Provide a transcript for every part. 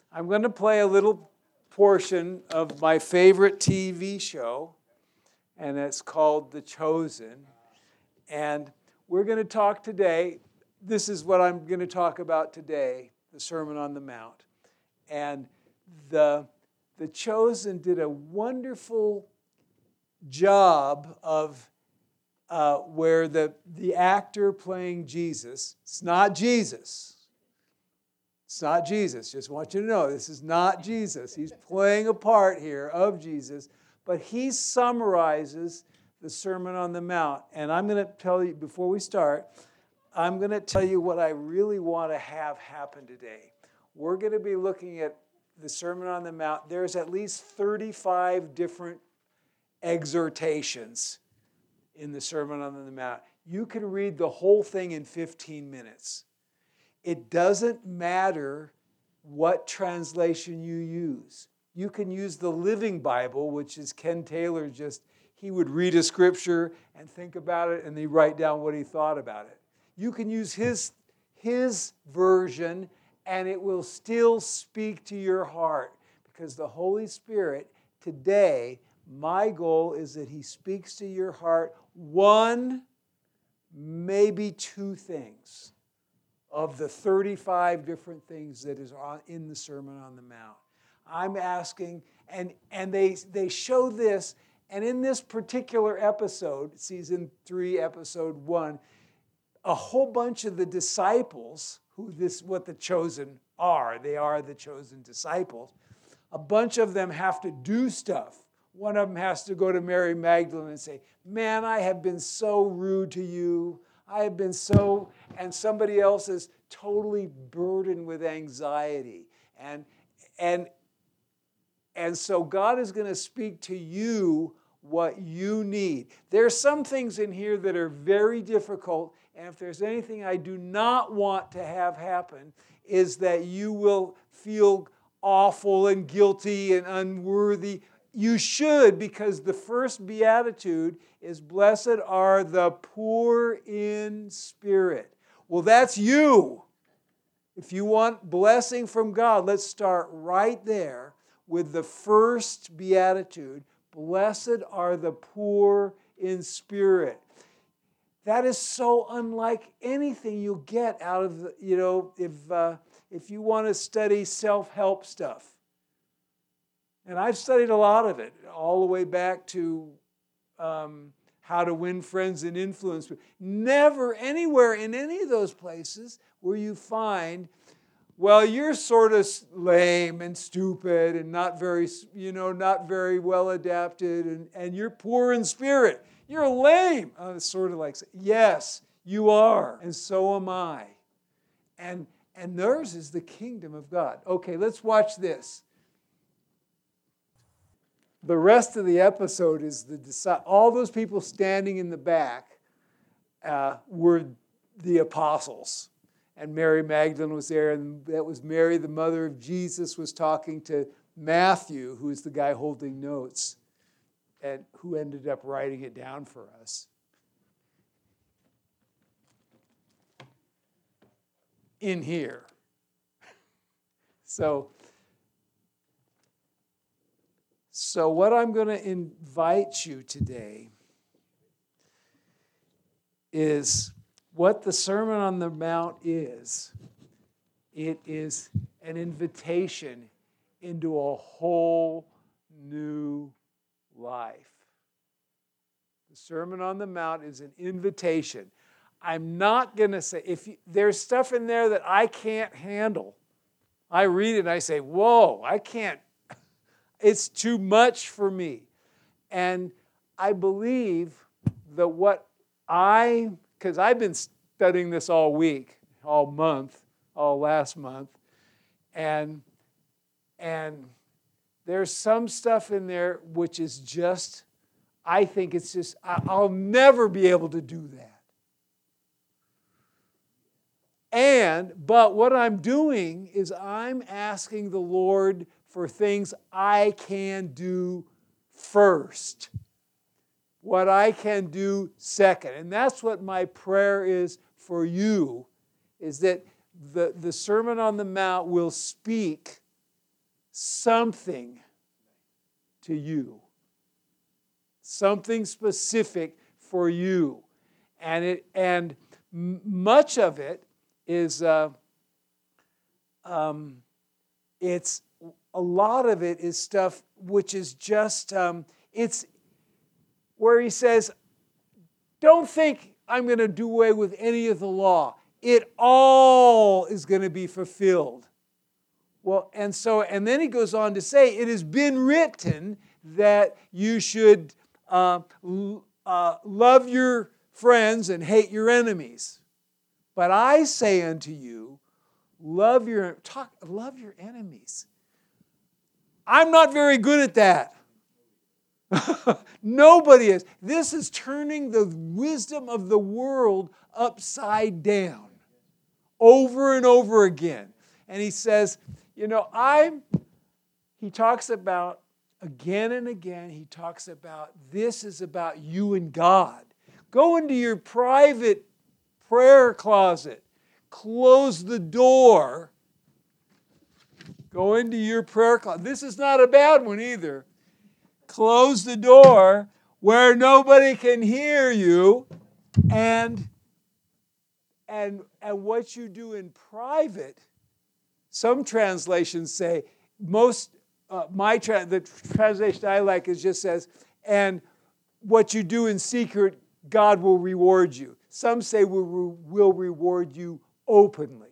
I'm going to play a little portion of my favorite TV show, and it's called The Chosen. And we're going to talk today, this is what I'm going to talk about today, the Sermon on the Mount. And the Chosen did a wonderful job of where the actor playing Jesus, it's not Jesus. It's not Jesus. Just want you to know, this is not Jesus. He's playing a part here of Jesus, but he summarizes the Sermon on the Mount. And I'm going to tell you, before we start, I'm going to tell you what I really want to have happen today. We're going to be looking at the Sermon on the Mount. There's at least 35 different exhortations in the Sermon on the Mount. You can read the whole thing in 15 minutes. It doesn't matter what translation you use. You can use the Living Bible, which is Ken Taylor he would read a scripture and think about it, and he'd write down what he thought about it. You can use his version, and it will still speak to your heart, because the Holy Spirit, today, my goal is that he speaks to your heart one, maybe two things of the 35 different things that is in the Sermon on the Mount. I'm asking, and they show this, and in this particular episode, season 3, episode 1, a whole bunch of the disciples, what the chosen are, they are the chosen disciples, a bunch of them have to do stuff. One of them has to go to Mary Magdalene and say, man, I have been so rude to you. I have been so, and somebody else is totally burdened with anxiety. And so God is going to speak to you what you need. There's some things in here that are very difficult, and if there's anything I do not want to have happen, is that you will feel awful and guilty and unworthy. You should, because the first beatitude is, blessed are the poor in spirit. Well, that's you. If you want blessing from God, let's start right there with the first beatitude. Blessed are the poor in spirit. That is so unlike anything you'll get out of, if you want to study self-help stuff. And I've studied a lot of it, all the way back to how to win friends and influence. Never anywhere in any of those places where you find, well, you're sort of lame and stupid and not very well adapted, and you're poor in spirit. You're lame. It's sort of like, yes, you are, and so am I. And theirs is the kingdom of God. Okay, let's watch this. The rest of the episode is all those people standing in the back were the apostles. And Mary Magdalene was there, and that was Mary, the mother of Jesus, was talking to Matthew, who is the guy holding notes, and who ended up writing it down for us. In here. So what I'm going to invite you today is what the Sermon on the Mount is. It is an invitation into a whole new life. The Sermon on the Mount is an invitation. I'm not going to say, there's stuff in there that I can't handle. I read it and I say, whoa, I can't. It's too much for me. And I believe that because I've been studying this all week, all last month, and there's some stuff in there which is just, I think it's just, I'll never be able to do that. But what I'm doing is I'm asking the Lord for things I can do first. What I can do second. And that's what my prayer is for you, is that the Sermon on the Mount will speak something to you. Something specific for you. And much of it is it's a lot of it is stuff which is just it's where he says, don't think I'm going to do away with any of the law. It all is going to be fulfilled. Well, and then he goes on to say, it has been written that you should love your friends and hate your enemies. But I say unto you, love your enemies. I'm not very good at that. Nobody is. This is turning the wisdom of the world upside down over and over again. And he says, he talks about, again and again, he talks about this is about you and God. Go into your private prayer closet. Close the door. Go into your prayer closet. This is not a bad one either. Close the door where nobody can hear you. And what you do in private, some translations say, the translation I like is just says, and what you do in secret, God will reward you. Some say will reward you openly.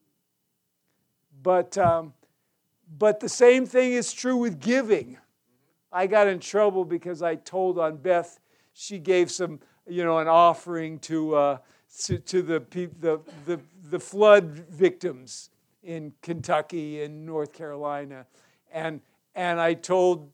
But the same thing is true with giving. I got in trouble because I told on Beth, she gave some, an offering to the flood victims in Kentucky and North Carolina, and I told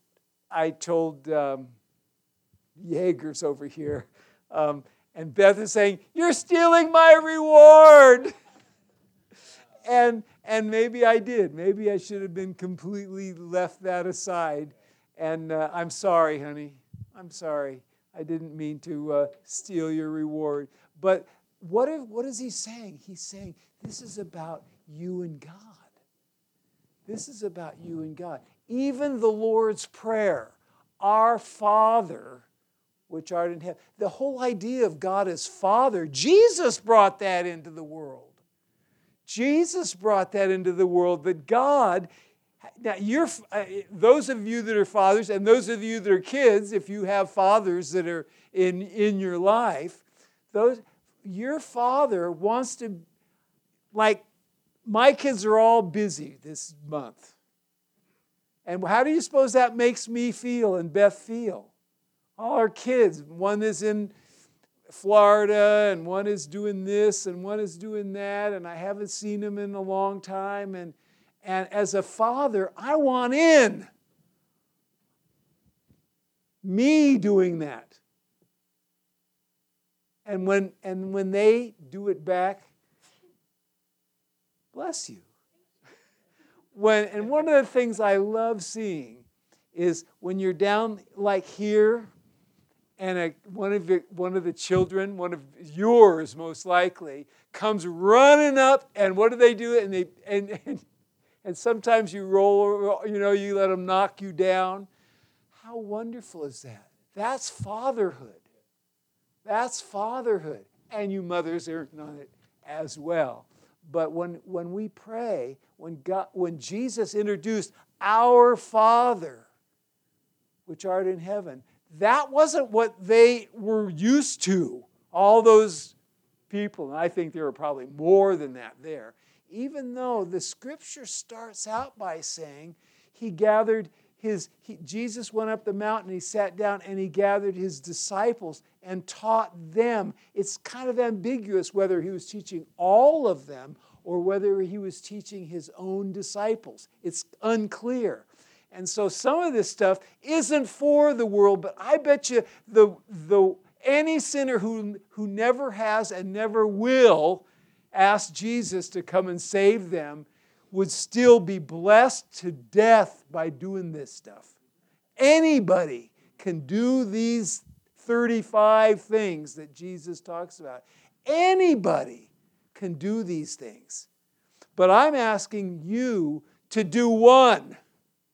Yeagers over here, and Beth is saying, "You're stealing my reward." And maybe I did. Maybe I should have been completely left that aside. And I'm sorry, honey. I'm sorry. I didn't mean to steal your reward. But what is he saying? He's saying this is about you and God. This is about you and God. Even the Lord's Prayer, our Father, which art in heaven. The whole idea of God as Father, Jesus brought that into the world. Jesus brought that into the world, that God, now those of you that are fathers and those of you that are kids, if you have fathers that are in your life, your father wants to, like, my kids are all busy this month. And how do you suppose that makes me feel and Beth feel? All our kids, one is in Florida, and one is doing this, and one is doing that, and I haven't seen them in a long time. And as a father, I want in. Me doing that. And when they do it back, bless you. And one of the things I love seeing is when you're down like here, and one of the children, one of yours most likely, comes running up, and what do they do? And sometimes you roll, you let them knock you down. How wonderful is that? That's fatherhood. That's fatherhood. And you mothers are on it as well. But when we pray, when Jesus introduced our Father, which art in heaven, that wasn't what they were used to, all those people. And I think there were probably more than that there. Even though the scripture starts out by saying Jesus went up the mountain, he sat down, and he gathered his disciples and taught them. It's kind of ambiguous whether he was teaching all of them or whether he was teaching his own disciples. It's unclear. And so some of this stuff isn't for the world, but I bet you any sinner who never has and never will ask Jesus to come and save them would still be blessed to death by doing this stuff. Anybody can do these 35 things that Jesus talks about. Anybody can do these things. But I'm asking you to do one.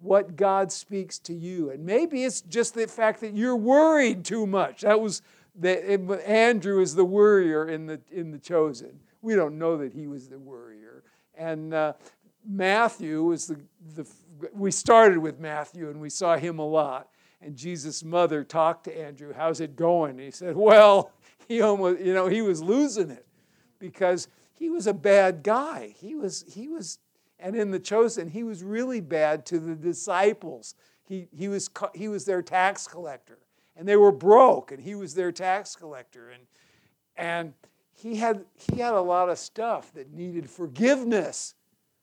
what God speaks to you. And maybe it's just the fact that you're worried too much. That was Andrew is the worrier in the Chosen. We don't know that he was the worrier. And Matthew was we started with Matthew and we saw him a lot. And Jesus' mother talked to Andrew, how's it going? And he said, well, he was losing it because he was a bad guy. He was, and in the Chosen, he was really bad to the disciples. He was their tax collector. And they were broke, and he was their tax collector. And he had a lot of stuff that needed forgiveness.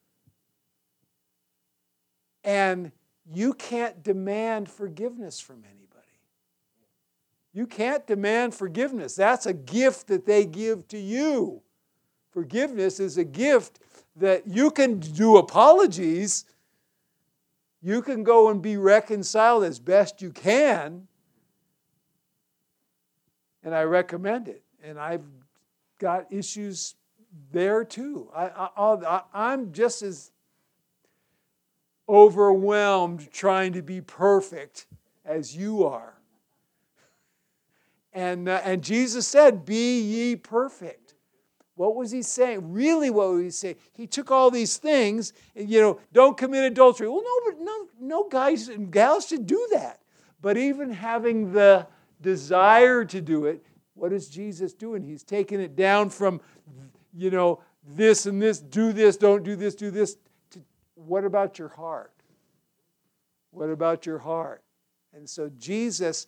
And you can't demand forgiveness from anybody. You can't demand forgiveness. That's a gift that they give to you. Forgiveness is a gift that you can do apologies. You can go and be reconciled as best you can. And I recommend it. And I've got issues there too. I'm just as overwhelmed trying to be perfect as you are. And Jesus said, be ye perfect. What was he saying? Really, what was he saying? He took all these things, and, don't commit adultery. Well, no guys and gals should do that. But even having the desire to do it, what is Jesus doing? He's taking it down from, this and this, do this, don't do this, do this. What about your heart? What about your heart? And so Jesus,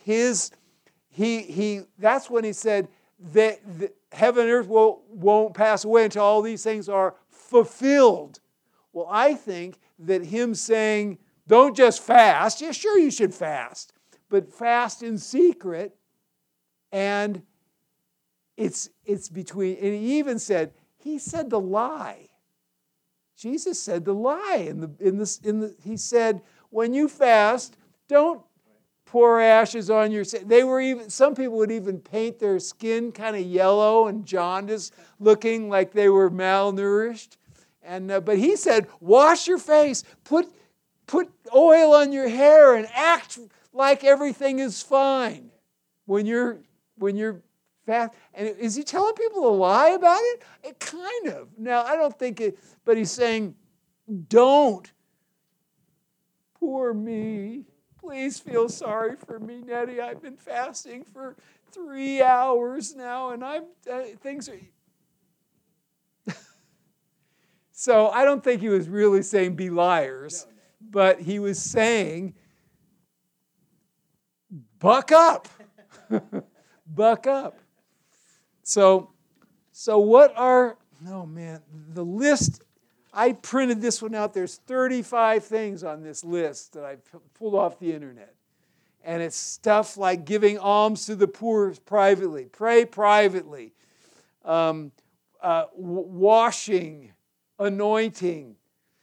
that's when he said that heaven and earth won't pass away until all these things are fulfilled. Well, I think that him saying, don't just fast. Yeah, sure you should fast. But fast in secret. And it's between, and he said the lie. Jesus said the lie he said, when you fast, don't pour ashes on your skin. Some people would even paint their skin kind of yellow and jaundice, looking like they were malnourished. But he said, wash your face, put oil on your hair, and act like everything is fine when you're fast. And is he telling people a lie about it? It kind of. Now, I don't think it, but he's saying, don't. Poor me. Please feel sorry for me, Nettie. I've been fasting for 3 hours now, and things are... So I don't think he was really saying be liars, but he was saying, buck up. Buck up. So what are, the list, I printed this one out. There's 35 things on this list that I pulled off the internet. And it's stuff like giving alms to the poor privately, pray privately, washing, anointing,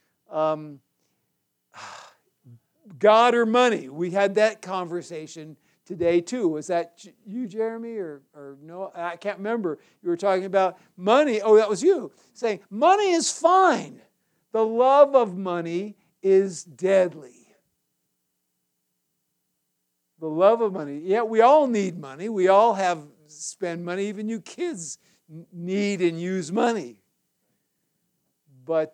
God or money. We had that conversation today too. Was that you, Jeremy, or no? I can't remember. You were talking about money. Oh, that was you. Saying money is fine. The love of money is deadly. The love of money. Yeah, we all need money. We all spend money. Even you kids need and use money. But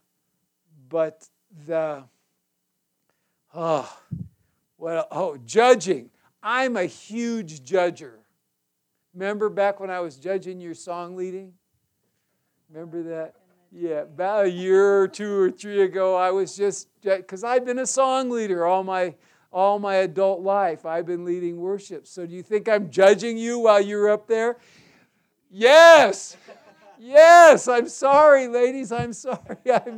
judging. I'm a huge judger. Remember back when I was judging your song leading? Remember that? Yeah, about a year or 2 or 3 ago, I was just, because I've been a song leader all my adult life. I've been leading worship. So do you think I'm judging you while you're up there? Yes. Yes, I'm sorry, ladies. I'm sorry.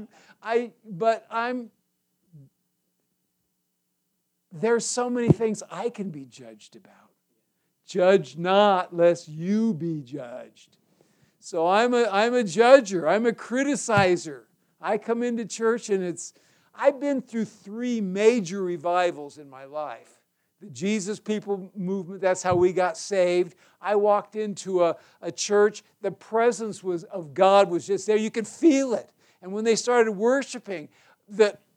There's so many things I can be judged about. Judge not, lest you be judged. So I'm a judger. I'm a criticizer. I come into church and I've been through 3 major revivals in my life. The Jesus People movement, that's how we got saved. I walked into a church, the presence of God was just there. You could feel it. And when they started worshiping,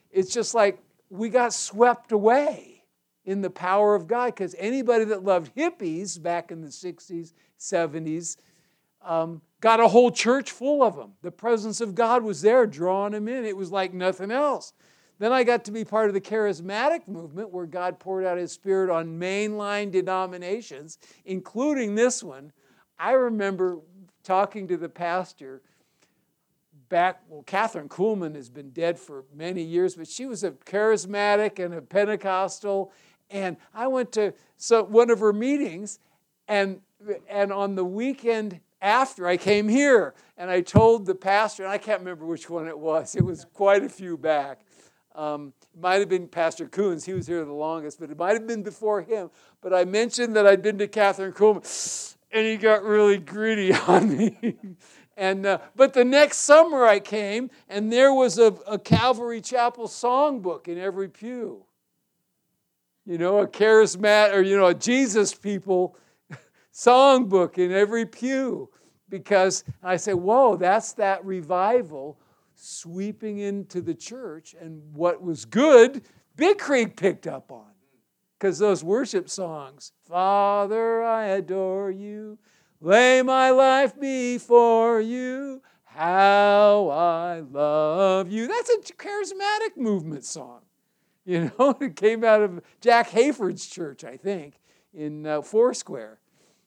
it's just like we got swept away in the power of God, because anybody that loved hippies back in the 60s, 70s, got a whole church full of them. The presence of God was there drawing them in. It was like nothing else. Then I got to be part of the charismatic movement where God poured out His Spirit on mainline denominations, including this one. I remember talking to the pastor Catherine Kuhlman has been dead for many years, but she was a charismatic and a Pentecostal. And I went to one of her meetings, and on the weekend after, I came here, and I told the pastor, and I can't remember which one it was quite a few back. It might have been Pastor Coons. He was here the longest, but it might have been before him. But I mentioned that I'd been to Catherine Kuhlman, and he got really gritty on me. But the next summer I came, and there was a Calvary Chapel songbook in every pew. A charismatic, a Jesus people songbook in every pew. Because I said, whoa, that's that revival sweeping into the church, and what was good, Big Creek picked up on. Because those worship songs, Father, I adore you, lay my life before you, how I love you. That's a charismatic movement song. It came out of Jack Hayford's church, I think, in Foursquare.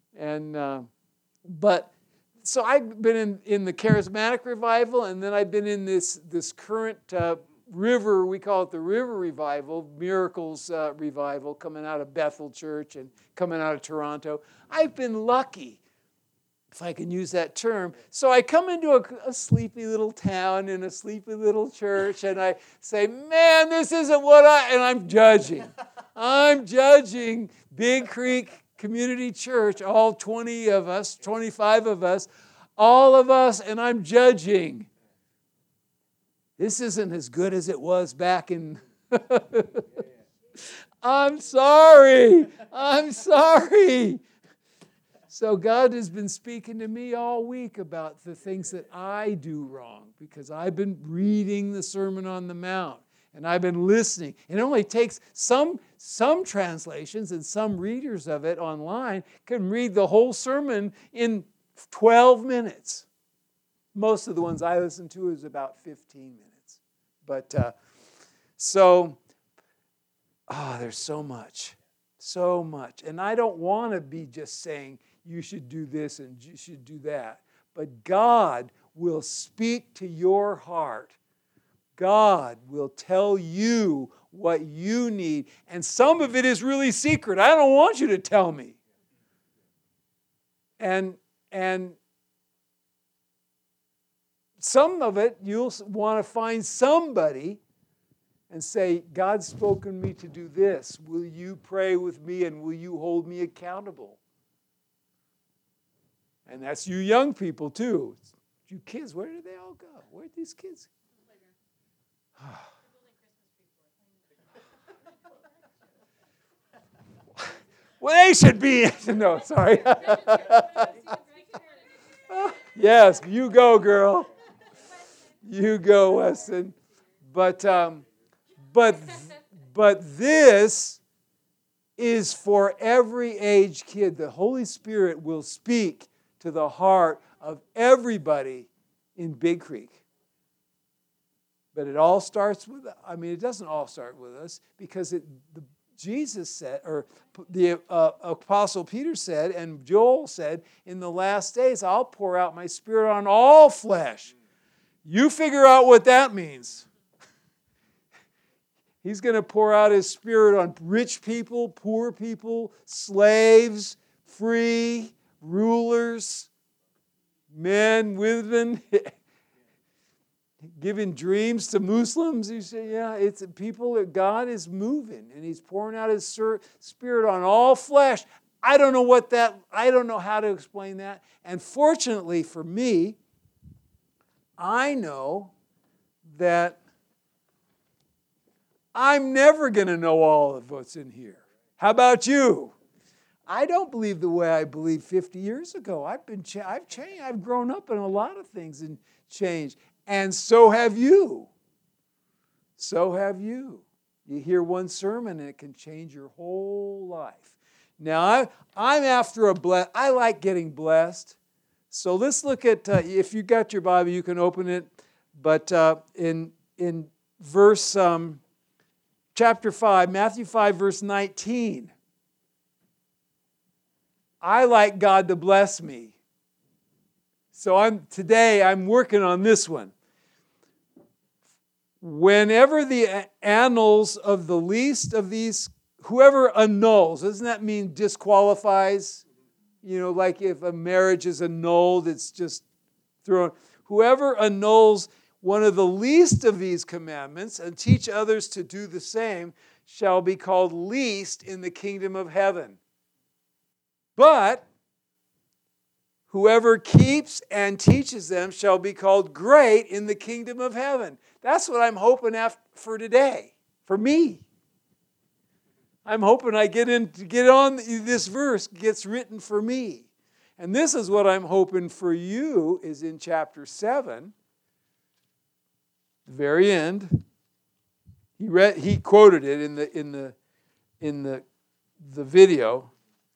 So I've been in the charismatic revival, and then I've been in this current river, we call it the River Revival, Miracles Revival, coming out of Bethel Church and coming out of Toronto. I've been lucky, if I can use that term. So I come into a sleepy little town in a sleepy little church, and I say, man, this isn't and I'm judging. I'm judging Big Creek Community Church, all 20 of us, 25 of us, all of us, and I'm judging. This isn't as good as it was back in... I'm sorry. So God has been speaking to me all week about the things that I do wrong, because I've been reading the Sermon on the Mount. And I've been listening. It only takes some translations, and some readers of it online can read the whole sermon in 12 minutes. Most of the ones I listen to is about 15 minutes. But there's so much. And I don't want to be just saying you should do this and you should do that. But God will speak to your heart. God will tell you what you need. And some of it is really secret. I don't want you to tell me. And some of it, you'll want to find somebody and say, God's spoken me to do this. Will you pray with me, and will you hold me accountable? And that's you young people too. You kids, where did they all go? Where'd these kids go? Well, they should be. No, sorry. Yes, you go, girl. You go, Weston. But this is for every age kid. The Holy Spirit will speak to the heart of everybody in Big Creek. But it all starts with, it doesn't all start with us, because Jesus said, or the Apostle Peter said, and Joel said, in the last days, I'll pour out my Spirit on all flesh. You figure out what that means. He's going to pour out His Spirit on rich people, poor people, slaves, free, rulers, men, women, giving dreams to Muslims. You say, yeah, it's people that God is moving, and He's pouring out His Spirit on all flesh. I don't know how to explain that. And fortunately for me, I know that I'm never going to know all of what's in here. How about you? I don't believe the way I believed 50 years ago. I've changed. I've grown up in a lot of things and changed. And so have you. So have you. You hear one sermon and it can change your whole life. Now, I'm after I like getting blessed. So let's look at, if you got your Bible, you can open it. But in verse, chapter 5, Matthew 5, verse 19. I like God to bless me. So today I'm working on this one. Whenever the annals of the least of these, whoever annuls, doesn't that mean disqualifies? You know, like if a marriage is annulled, it's just thrown. Whoever annuls one of the least of these commandments and teach others to do the same shall be called least in the kingdom of heaven. But whoever keeps and teaches them shall be called great in the kingdom of heaven. That's what I'm hoping for today, for me. I'm hoping I get on this verse gets written for me. And this is what I'm hoping for you is in chapter 7, the very end. He quoted it in the video.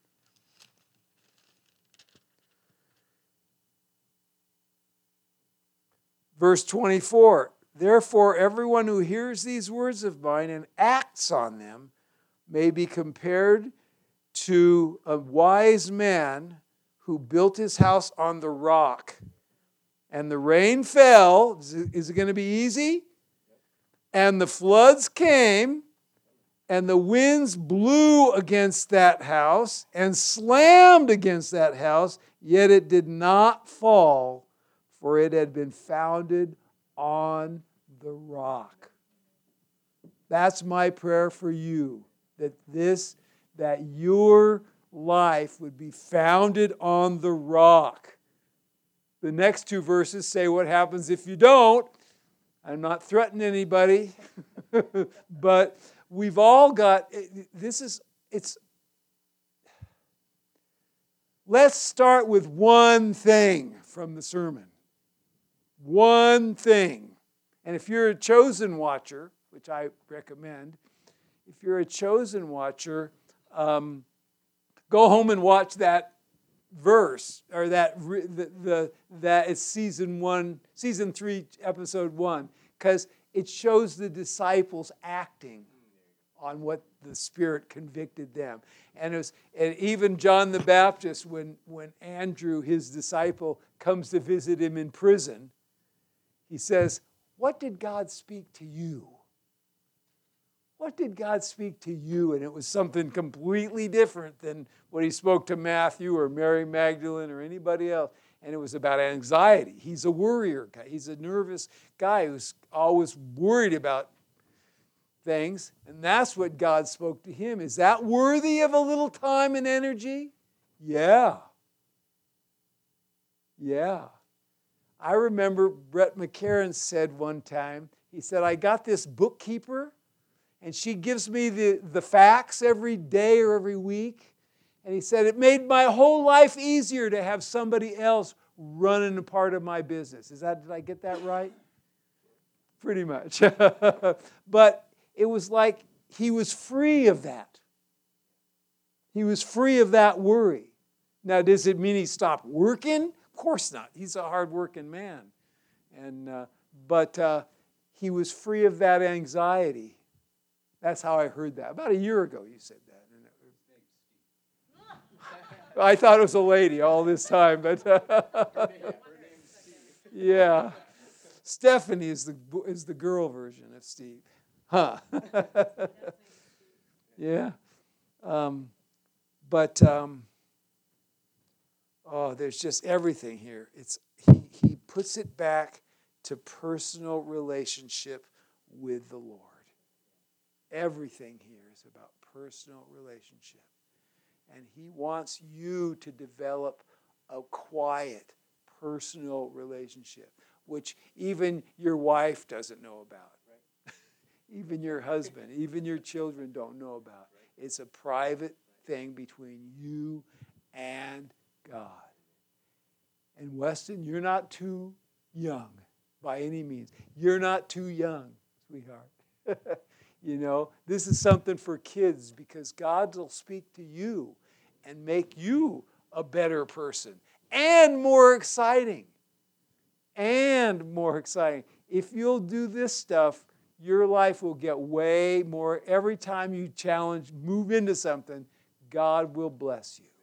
Verse 24, therefore everyone who hears these words of mine and acts on them may be compared to a wise man who built his house on the rock. And the rain fell. Is it going to be easy? And the floods came, and the winds blew against that house and slammed against that house, yet it did not fall, for it had been founded on the rock. That's my prayer for you, that your life would be founded on the rock. The next two verses say what happens if you don't. I'm not threatening anybody, but we've all got, let's start with one thing from the sermon. One thing. And if you're a chosen watcher, which I recommend, if you're a chosen watcher, go home and watch that verse, or that is season 3, episode 1, because it shows the disciples acting on what the Spirit convicted them. And even John the Baptist, when Andrew, his disciple, comes to visit him in prison, he says, what did God speak to you? What did God speak to you? And it was something completely different than what he spoke to Matthew or Mary Magdalene or anybody else. And it was about anxiety. He's a worrier guy. He's a nervous guy who's always worried about things. And that's what God spoke to him. Is that worthy of a little time and energy? Yeah. Yeah. I remember Brett McCarran said one time, he said, I got this bookkeeper, and she gives me the facts every day or every week. And he said, it made my whole life easier to have somebody else running a part of my business. Did I get that right? Pretty much. But it was like he was free of that. He was free of that worry. Now, does it mean he stopped working? Of course not. He's a hard-working man. But he was free of that anxiety. That's how I heard that. About a year ago you said that. I thought it was a lady all this time, but yeah. Stephanie is the girl version of Steve. Huh. Yeah. There's just everything here. He puts it back to personal relationship with the Lord. Everything here is about personal relationship. And he wants you to develop a quiet, personal relationship, which even your wife doesn't know about. Right? Even your husband, even your children don't know about. It's a private thing between you and God. And Weston, you're not too young by any means. You're not too young, sweetheart. You know, this is something for kids because God will speak to you and make you a better person and more exciting. And more exciting. If you'll do this stuff, your life will get way more. Every time you challenge, move into something, God will bless you.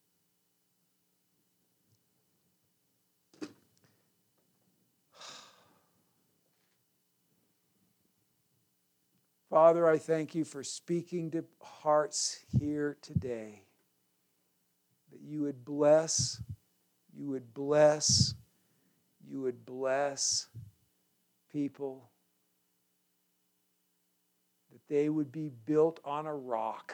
Father, I thank you for speaking to hearts here today. That you would bless, you would bless, you would bless people. That they would be built on a rock.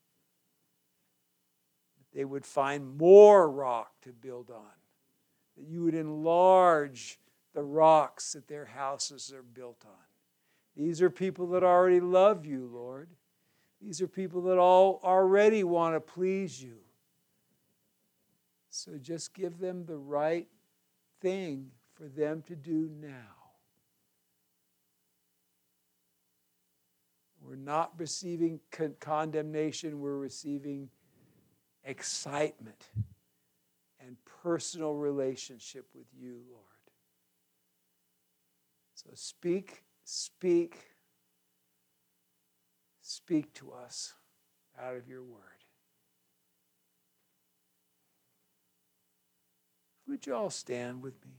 That they would find more rock to build on. That you would enlarge the rocks that their houses are built on. These are people that already love you, Lord. These are people that all already want to please you. So just give them the right thing for them to do now. We're not receiving condemnation, we're receiving excitement and personal relationship with you, Lord. So speak to us out of your word. Would you all stand with me?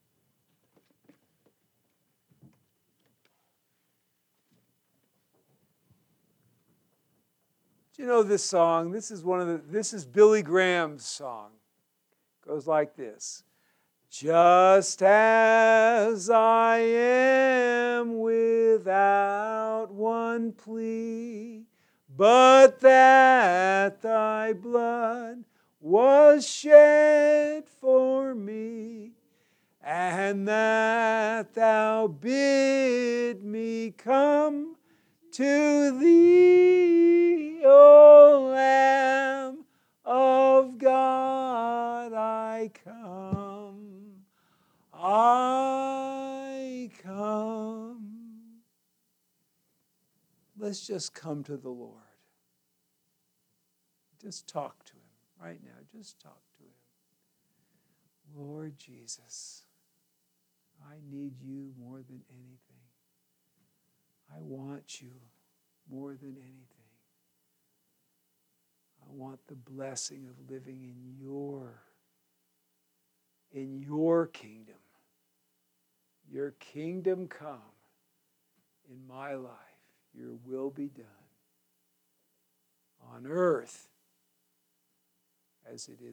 Do you know this song? This is Billy Graham's song. It goes like this. Just as I am without one plea, but that thy blood was shed for me, and that thou bid me come to thee, O Lamb of God, I come. I come. Let's just come to the Lord. Just talk to him right now. Just talk to him. Lord Jesus, I need you more than anything. I want you more than anything. I want the blessing of living in your kingdom. Your kingdom come in my life. Your will be done on earth as it is